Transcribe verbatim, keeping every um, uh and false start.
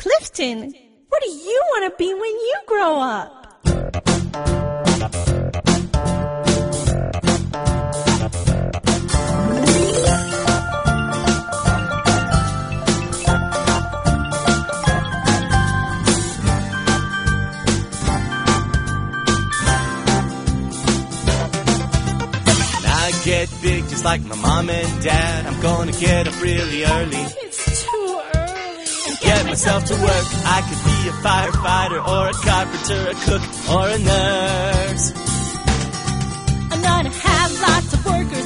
Clifton, what do you want to be when you grow up? Get big just like my mom and dad. I'm gonna get up really early. It's too early. And get myself to work. I could be a firefighter or a carpenter, a cook or a nurse. I'm gonna have lots of workers